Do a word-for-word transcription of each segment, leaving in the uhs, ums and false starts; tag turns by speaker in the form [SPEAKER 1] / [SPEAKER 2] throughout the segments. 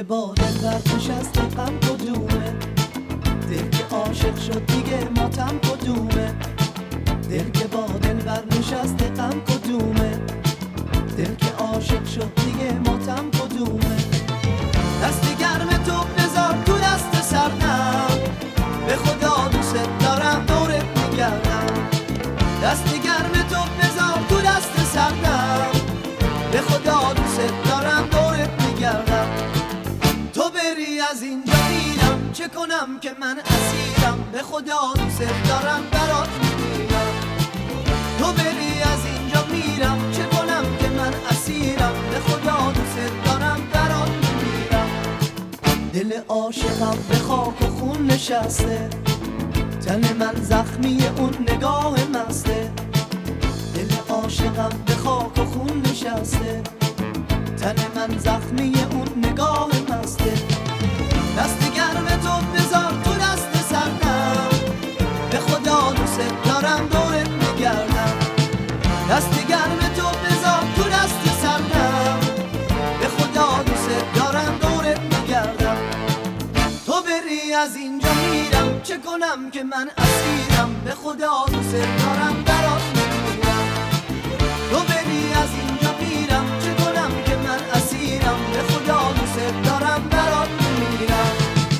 [SPEAKER 1] که با دلبر نشسته غم کدومه؟ دل که عاشق شد دیگه ماتم کدومه؟ دل که با دلبر نشسته غم کدومه؟ دل که عاشق شد دیگه ماتم کدومه؟ دست گرم تو بذار تو دست سردم، به خدا دوست دارم دورت میگردم. دست گرم تو بذار تو دست سردم، به خدا دوست دارم دورت میگردم. تو بری از اینجا میرم، چه کنم که من اسیرم، به خدا دوست دارم برات میمیرم. تو بری از اینجا میرم، چه کنم که من اسیرم، به خدا دوست دارم برات میمیرم. دل عاشقم به خاک و خون نشسته، تن من زخمی اون نگاه مسته. دل عاشقم به خاک و خون نشسته، تن من زخمی اون نگاه مسته. دست گرم تو بذار تو دست سردم، به خدا دوست دارم دورت میگردم. دست گرم تو بذار تو دست سردم، به خدا دوست دارم دورت میگردم. تو بری از اینجا میرم، چه کنم که من اسیرم، به خدا دوست دارم برات میمیرم. تو بری از اینجا میرم، چه کنم که من اسیرم، به خدا دوست دارم برات میمیرم.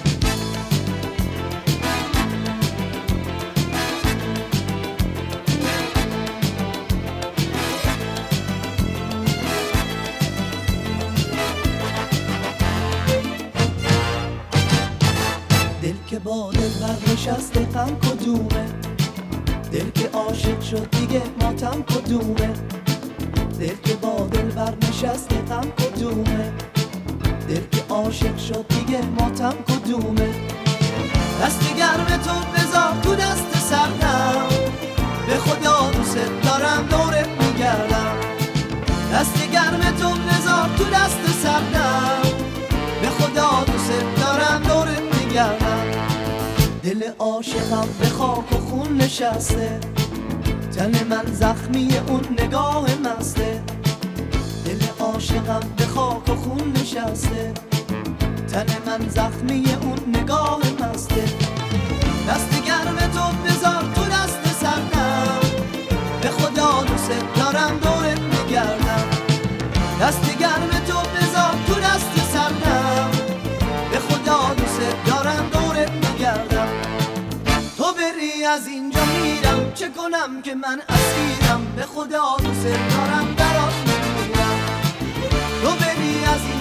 [SPEAKER 1] دل که با دلبر نشسته غم کدومه؟ دل که عاشق شد دیگه ماتم کدومه؟ دل که با دلبر نشسته غم کدومه؟ دل که عاشق شد دیگه ماتم کدومه؟ دست گرم تو بذار تو دست سردم، به خدا دوست دارم دورت میگردم. دست گرم تو بذار تو دست سردم، به خدا دوست دارم دورت میگردم. دل عاشقم به خاک و خون نشسته، تن من زخمی اون نگاه مسته. دل عاشقم به خاک و خون نشسته، تن من زخمی اون نگاه مسته. دست گرم تو بذار تو دست سردم، به خدا دوست دارم دورت میگردم. دست گرم تو بذار تو دست سردم، به خدا دوست دارم دورت میگردم. تو بری از اینجا میرم، چه کنم که من اسیرم، به خدا دوست دارم برات میمیرم. تو بری از اینجا